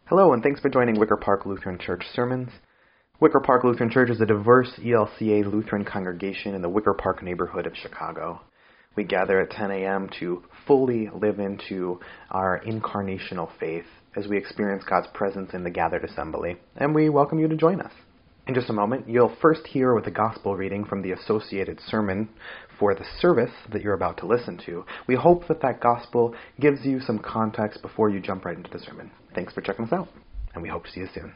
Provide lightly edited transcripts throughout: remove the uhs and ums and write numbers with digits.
Hello, and thanks for joining Wicker Park Lutheran Church Sermons. Wicker Park Lutheran Church is a diverse ELCA Lutheran congregation in the Wicker Park neighborhood of Chicago. We gather at 10 a.m. to fully live into our incarnational faith as we experience God's presence in the gathered assembly, and we welcome you to join us. In just a moment, you'll first hear with a gospel reading from the associated sermon for the service that you're about to listen to. We hope that gospel gives you some context before you jump right into the sermon. Thanks for checking us out, and we hope to see you soon.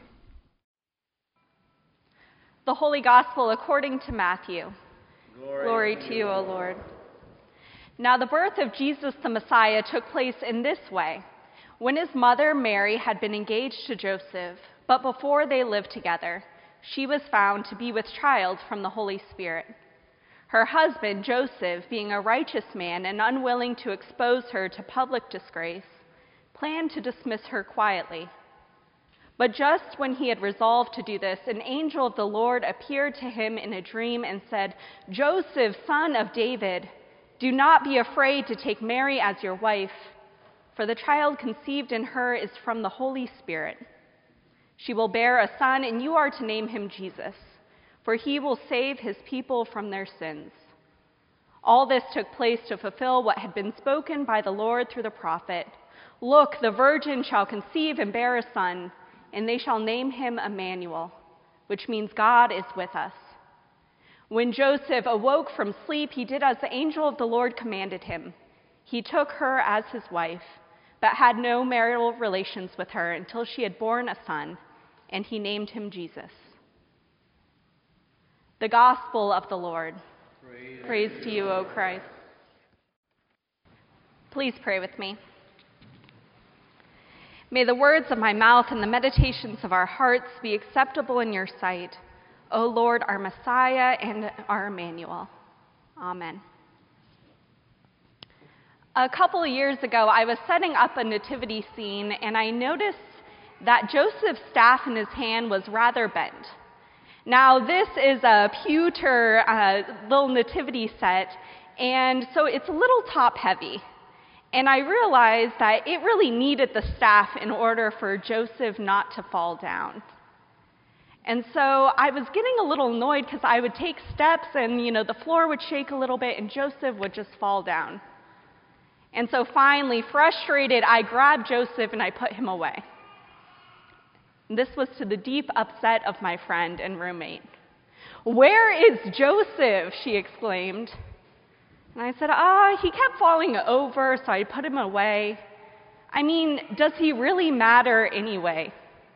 The Holy Gospel according to Matthew. Glory to you, O Lord. Now the birth of Jesus the Messiah took place in this way. When his mother Mary had been engaged to Joseph, but before they lived together, she was found to be with child from the Holy Spirit. Her husband, Joseph, being a righteous man and unwilling to expose her to public disgrace, planned to dismiss her quietly. But just when he had resolved to do this, an angel of the Lord appeared to him in a dream and said, "Joseph, son of David, do not be afraid to take Mary as your wife, for the child conceived in her is from the Holy Spirit. She will bear a son, and you are to name him Jesus, for he will save his people from their sins." All this took place to fulfill what had been spoken by the Lord through the prophet. "Look, the virgin shall conceive and bear a son, and they shall name him Emmanuel," which means God is with us. When Joseph awoke from sleep, he did as the angel of the Lord commanded him. He took her as his wife, but had no marital relations with her until she had borne a son, and he named him Jesus. The Gospel of the Lord. Praise to you, O Christ. Please pray with me. May the words of my mouth and the meditations of our hearts be acceptable in your sight, O Lord, our Messiah and our Emmanuel. Amen. A couple of years ago, I was setting up a nativity scene, and I noticed that Joseph's staff in his hand was rather bent. Now, this is a pewter little nativity set, and so it's a little top-heavy. And I realized that it really needed the staff in order for Joseph not to fall down. And so I was getting a little annoyed because I would take steps and, the floor would shake a little bit and Joseph would just fall down. And so finally, frustrated, I grabbed Joseph and I put him away. This was to the deep upset of my friend and roommate. "Where is Joseph?" she exclaimed. And I said, he kept falling over, so I put him away. I mean, does he really matter anyway?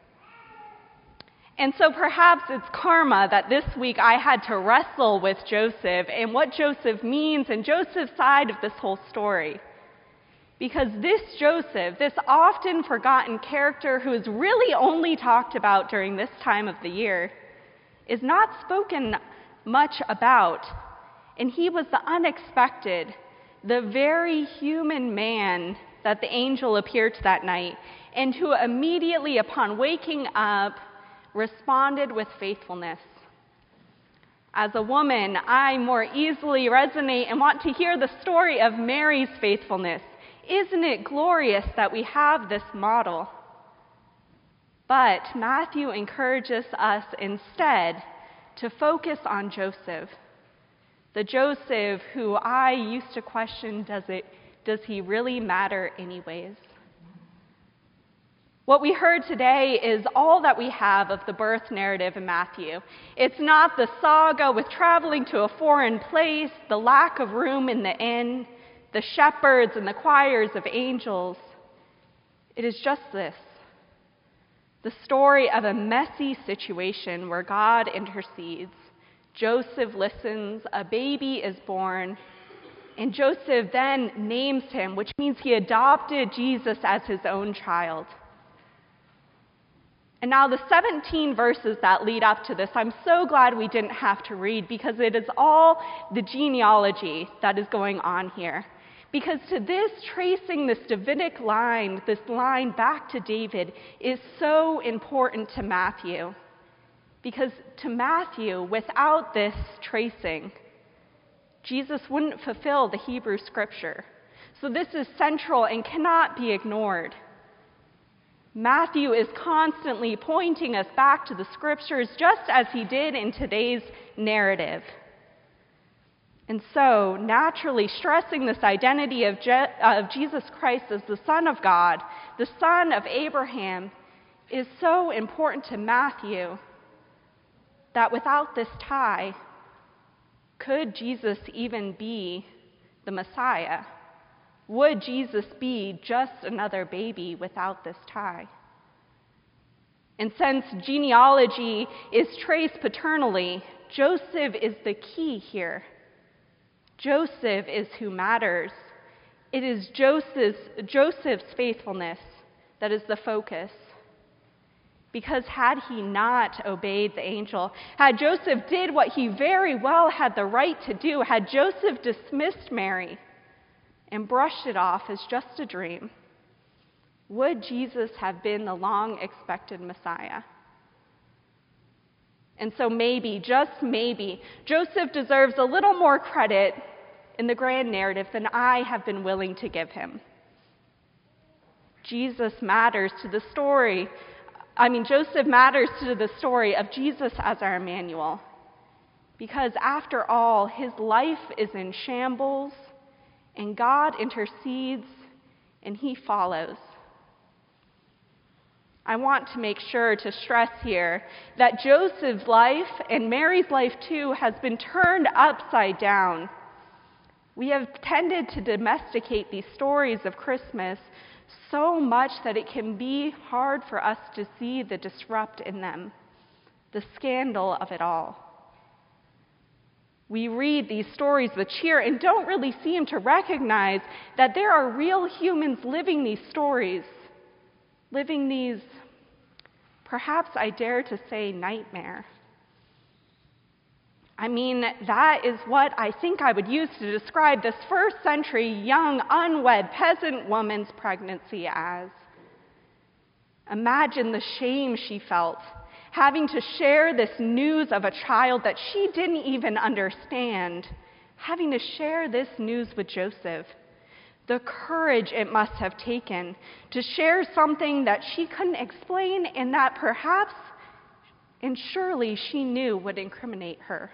And so perhaps it's karma that this week I had to wrestle with Joseph and what Joseph means and Joseph's side of this whole story. Because this Joseph, this often forgotten character who is really only talked about during this time of the year, is not spoken much about. And he was the unexpected, the very human man that the angel appeared to that night, and who immediately upon waking up responded with faithfulness. As a woman, I more easily resonate and want to hear the story of Mary's faithfulness. Isn't it glorious that we have this model? But Matthew encourages us instead to focus on Joseph. The Joseph who I used to question, does he really matter anyways? What we heard today is all that we have of the birth narrative in Matthew. It's not the saga with traveling to a foreign place, the lack of room in the inn, the shepherds and the choirs of angels. It is just this, the story of a messy situation where God intercedes. Joseph listens, a baby is born, and Joseph then names him, which means he adopted Jesus as his own child. And now the 17 verses that lead up to this, I'm so glad we didn't have to read because it is all the genealogy that is going on here. Because to this, tracing this Davidic line, this line back to David, is so important to Matthew. Because to Matthew, without this tracing, Jesus wouldn't fulfill the Hebrew scripture. So this is central and cannot be ignored. Matthew is constantly pointing us back to the scriptures, just as he did in today's narrative. And so, naturally, stressing this identity of Jesus Christ as the Son of God, the Son of Abraham, is so important to Matthew that without this tie, could Jesus even be the Messiah? Would Jesus be just another baby without this tie? And since genealogy is traced paternally, Joseph is the key here. Joseph is who matters. It is Joseph's faithfulness that is the focus. Because had he not obeyed the angel, had Joseph did what he very well had the right to do, had Joseph dismissed Mary and brushed it off as just a dream, would Jesus have been the long-expected Messiah? And so maybe, just maybe, Joseph deserves a little more credit in the grand narrative than I have been willing to give him. Joseph matters to the story of Jesus as our Emmanuel. Because after all, his life is in shambles, and God intercedes, and he follows. I want to make sure to stress here that Joseph's life, and Mary's life too, has been turned upside down. We have tended to domesticate these stories of Christmas so much that it can be hard for us to see the disrupt in them, the scandal of it all. We read these stories with cheer and don't really seem to recognize that there are real humans living these stories, living these, perhaps I dare to say, nightmare. I mean, that is what I think I would use to describe this first century young, unwed peasant woman's pregnancy as. Imagine the shame she felt, having to share this news of a child that she didn't even understand, having to share this news with Joseph. The courage it must have taken to share something that she couldn't explain and that perhaps, and surely she knew would incriminate her.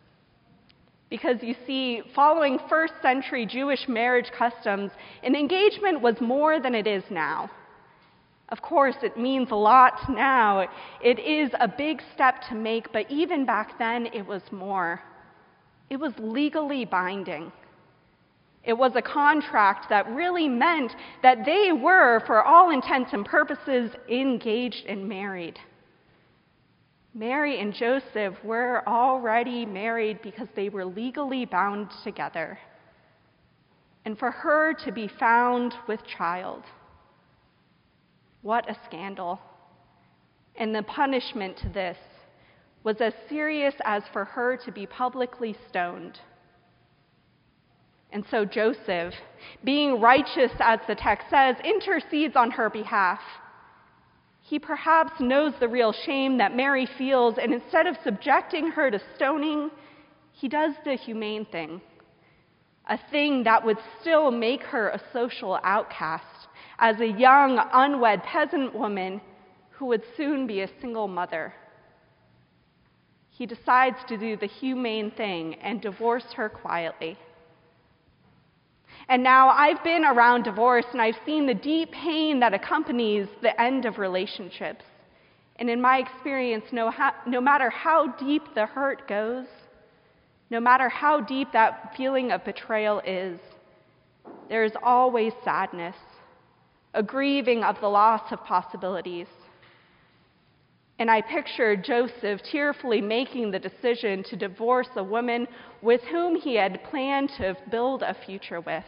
Because you see, following first century Jewish marriage customs, an engagement was more than it is now. Of course, it means a lot now. It is a big step to make, but even back then, it was more. It was legally binding. It was a contract that really meant that they were, for all intents and purposes, engaged and married. Mary and Joseph were already married because they were legally bound together. And for her to be found with child, what a scandal. And the punishment to this was as serious as for her to be publicly stoned. And so Joseph, being righteous as the text says, intercedes on her behalf. He perhaps knows the real shame that Mary feels, and instead of subjecting her to stoning, he does the humane thing, a thing that would still make her a social outcast, as a young, unwed peasant woman who would soon be a single mother. He decides to do the humane thing and divorce her quietly. And now I've been around divorce and I've seen the deep pain that accompanies the end of relationships. And in my experience, no matter how deep the hurt goes, no matter how deep that feeling of betrayal is, there is always sadness, a grieving of the loss of possibilities. And I pictured Joseph tearfully making the decision to divorce a woman with whom he had planned to build a future with.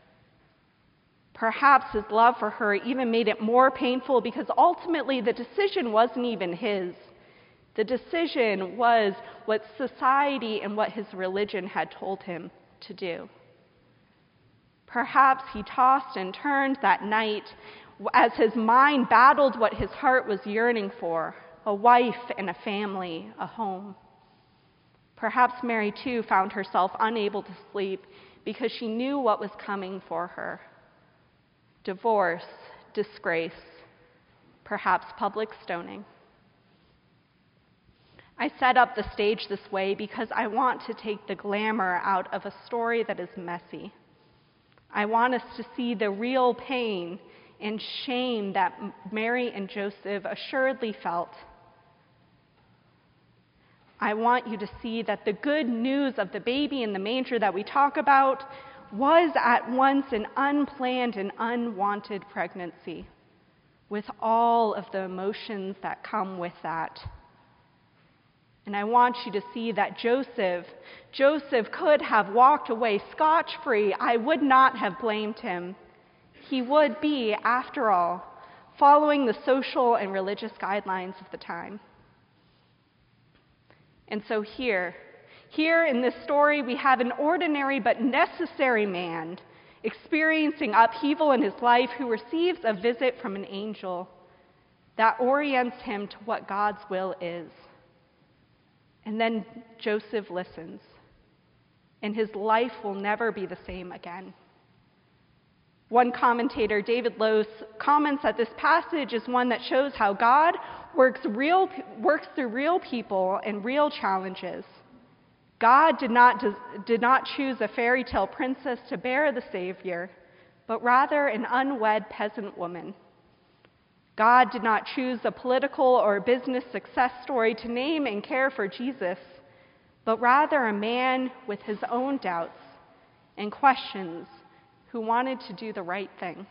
Perhaps his love for her even made it more painful because ultimately the decision wasn't even his. The decision was what society and what his religion had told him to do. Perhaps he tossed and turned that night as his mind battled what his heart was yearning for, a wife and a family, a home. Perhaps Mary, too, found herself unable to sleep because she knew what was coming for her. Divorce, disgrace, perhaps public stoning. I set up the stage this way because I want to take the glamour out of a story that is messy. I want us to see the real pain and shame that Mary and Joseph assuredly felt. I want you to see that the good news of the baby in the manger that we talk about was at once an unplanned and unwanted pregnancy, with all of the emotions that come with that. And I want you to see that Joseph could have walked away scotch-free. I would not have blamed him. He would be, after all, following the social and religious guidelines of the time. And so here in this story, we have an ordinary but necessary man experiencing upheaval in his life who receives a visit from an angel that orients him to what God's will is. And then Joseph listens, and his life will never be the same again. One commentator, David Lose, comments that this passage is one that shows how God works through real people and real challenges. God did not choose a fairy tale princess to bear the Savior, but rather an unwed peasant woman. God did not choose a political or business success story to name and care for Jesus, but rather a man with his own doubts and questions who wanted to do the right thing.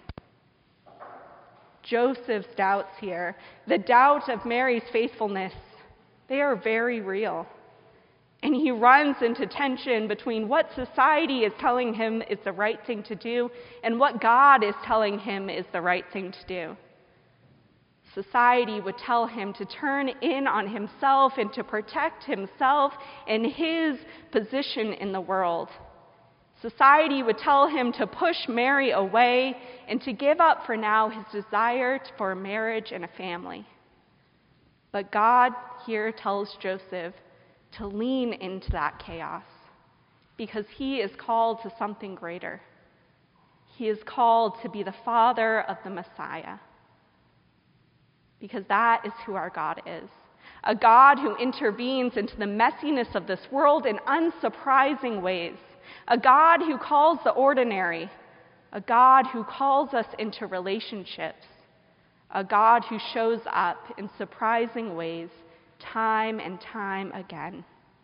Joseph's doubts here, the doubt of Mary's faithfulness, they are very real. And he runs into tension between what society is telling him is the right thing to do and what God is telling him is the right thing to do. Society would tell him to turn in on himself and to protect himself and his position in the world. Society would tell him to push Mary away and to give up for now his desire for a marriage and a family. But God here tells Joseph to lean into that chaos because he is called to something greater. He is called to be the father of the Messiah. Because that is who our God is. A God who intervenes into the messiness of this world in unsurprising ways. A God who calls the ordinary. A God who calls us into relationships. A God who shows up in surprising ways time and time again.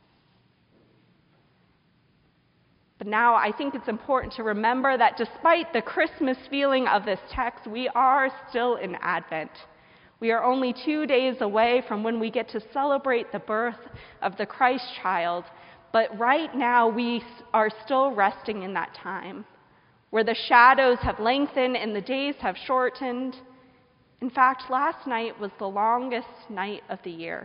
But now I think it's important to remember that despite the Christmas feeling of this text, we are still in Advent. We are only 2 days away from when we get to celebrate the birth of the Christ child, but right now we are still resting in that time, where the shadows have lengthened and the days have shortened. In fact, last night was the longest night of the year.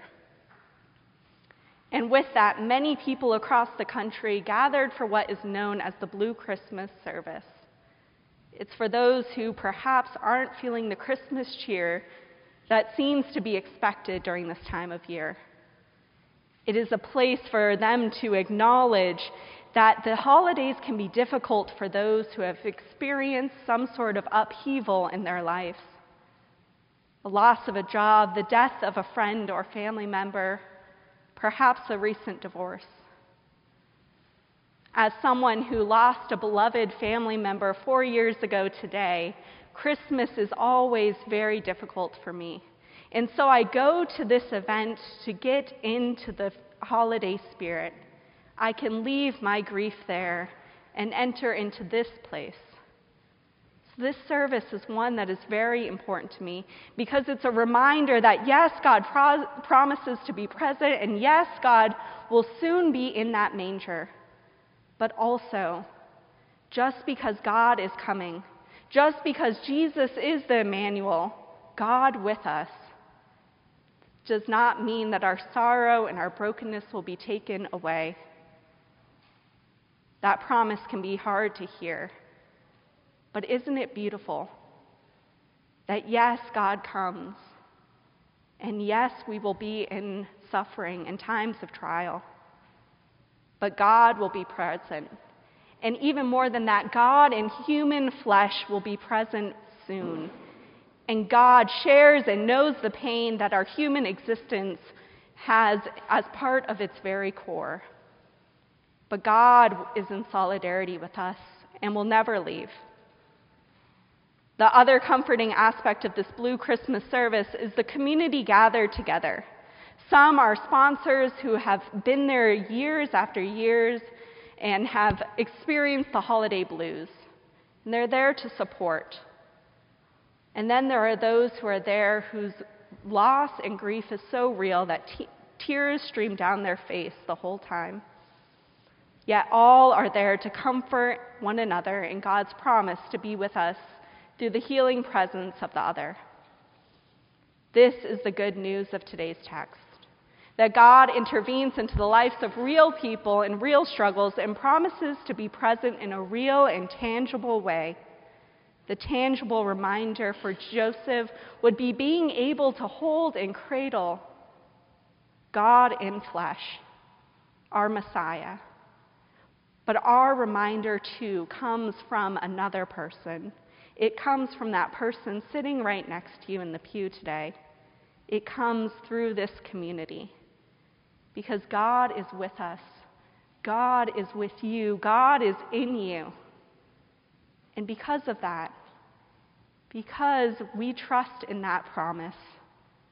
And with that, many people across the country gathered for what is known as the Blue Christmas service. It's for those who perhaps aren't feeling the Christmas cheer that seems to be expected during this time of year. It is a place for them to acknowledge that the holidays can be difficult for those who have experienced some sort of upheaval in their lives. The loss of a job, the death of a friend or family member, perhaps a recent divorce. As someone who lost a beloved family member 4 years ago today, Christmas is always very difficult for me. And so I go to this event to get into the holiday spirit. I can leave my grief there and enter into this place. So this service is one that is very important to me because it's a reminder that yes, God promises to be present, and yes, God will soon be in that manger. But also, just because God is coming, just because Jesus is the Emmanuel, God with us, does not mean that our sorrow and our brokenness will be taken away. That promise can be hard to hear. But isn't it beautiful that yes, God comes, and yes, we will be in suffering and times of trial, but God will be present. And even more than that, God in human flesh will be present soon. And God shares and knows the pain that our human existence has as part of its very core. But God is in solidarity with us and will never leave. The other comforting aspect of this Blue Christmas service is the community gathered together. Some are sponsors who have been there years after years and have experienced the holiday blues. And they're there to support. And then there are those who are there whose loss and grief is so real that tears stream down their face the whole time. Yet all are there to comfort one another in God's promise to be with us through the healing presence of the other. This is the good news of today's text, that God intervenes into the lives of real people in real struggles and promises to be present in a real and tangible way. The tangible reminder for Joseph would be being able to hold and cradle God in flesh, our Messiah. But our reminder, too, comes from another person. It comes from that person sitting right next to you in the pew today. It comes through this community. Because God is with us. God is with you. God is in you. And because of that, because we trust in that promise,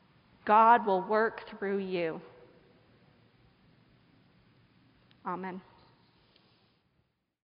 God will work through you. Amen.